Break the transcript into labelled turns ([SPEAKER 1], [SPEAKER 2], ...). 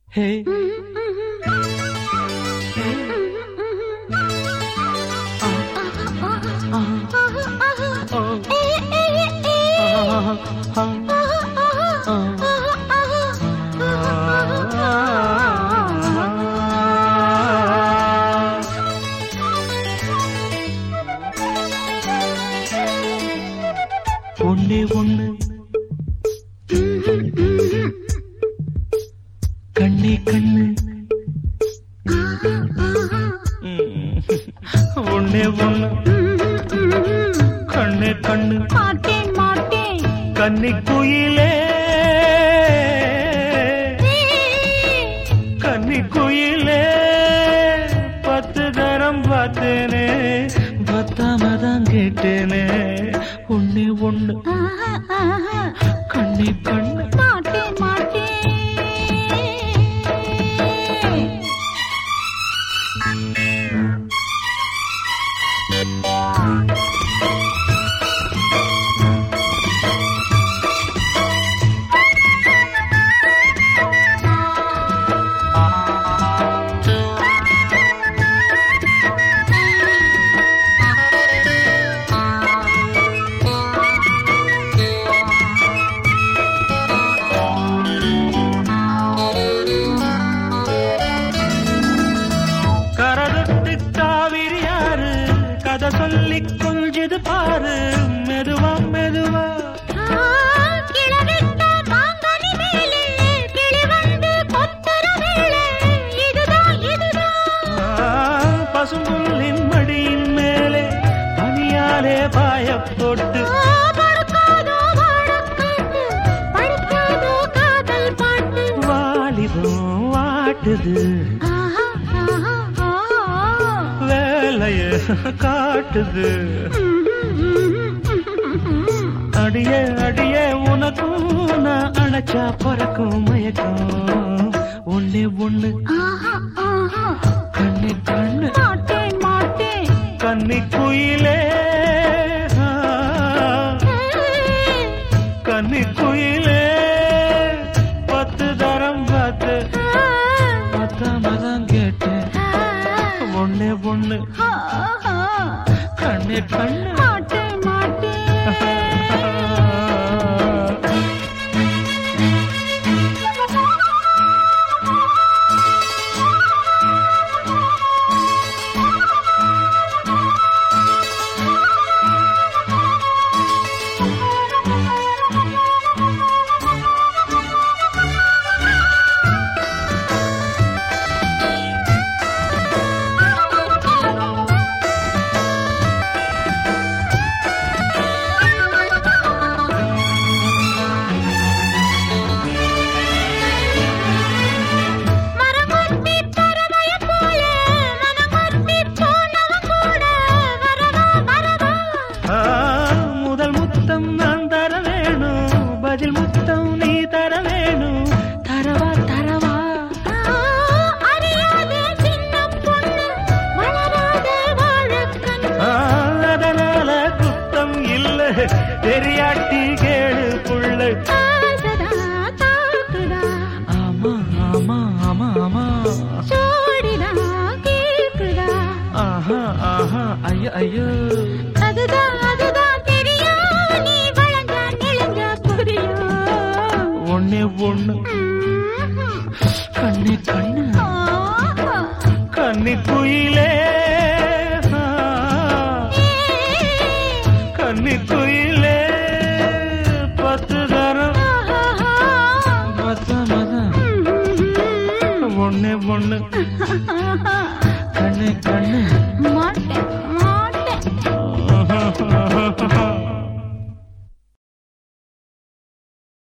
[SPEAKER 1] Hey. ஒன்னே ஒண்ணு கண்ணே கண்ணு ஒன்னே ஒண்ணு கண்ணே கண்ணு
[SPEAKER 2] மாட்டேன் மாட்டேன்
[SPEAKER 1] கன்னி குயிலே கன்னி குயிலே 10 தரம் பார்த்தேனே பத்தாமதான் கேட்டேனே ஒன்னே ஒண்ணு கண்ணே கண்ணு
[SPEAKER 2] மாட்டேன் மாட்டேன்
[SPEAKER 1] சொல்லி கொஞ்சது பாரு மெதுவா மெதுவா
[SPEAKER 2] கிளவிட்ட மாங்கனி மேலே கிளி வந்து கொத்தர வேளை இதுதான் இதுதான்
[SPEAKER 1] பசும்புல்லின் மடியின் மேலே பனியாலே பாய போட்டு
[SPEAKER 2] படுக்காதோ வாழக்காட்டு படுக்காதோ காதல் பாட்டு
[SPEAKER 1] வாலிபம் வாட்டுது வேலைய காட்டுது அடியே அடியே உனக்கும் நான் அணைச்சா பறக்கும் மயக்கம் ஒன்னே ஒண்ணு கண்ணே கண்ணு
[SPEAKER 2] மாட்டேன் மாட்டேன்
[SPEAKER 1] கன்னி குயிலே கன்னி குயிலே 10 தரம் பார்த்து பத்தாமதான் கேட்டேன் ஒன்னே ஒண்ணு கண்ணே கண்ணு
[SPEAKER 2] மாட்டேன் மாட்டேன் பதில் முத்தம் நீ தர வேணும் தரவா தரவா அறியாத சின்ன பொண்ணு வளராத வாழக்கண்ணு
[SPEAKER 1] அதனால குத்தம் இல்ல தெரியாட்டி கேடு புள்ள
[SPEAKER 2] தாக்குதா
[SPEAKER 1] ஆமா ஆமா ஆமா ஆமா
[SPEAKER 2] சோடிதா கேக்குதா
[SPEAKER 1] ஆஹா ஆஹா ஐயோ ஐயோ
[SPEAKER 2] அதுதான் அதுதான் தெரியும் நீ வளர்ந்த நெழுங்க புரியும்
[SPEAKER 1] ஒன்னே ஒண்ணு கண்ணே கண்ணு கன்னி குயிலே கன்னி குயிலே 10 தரம் பத்தாமதான் ஒன்னே ஒண்ணு கண்ணே கண்ணு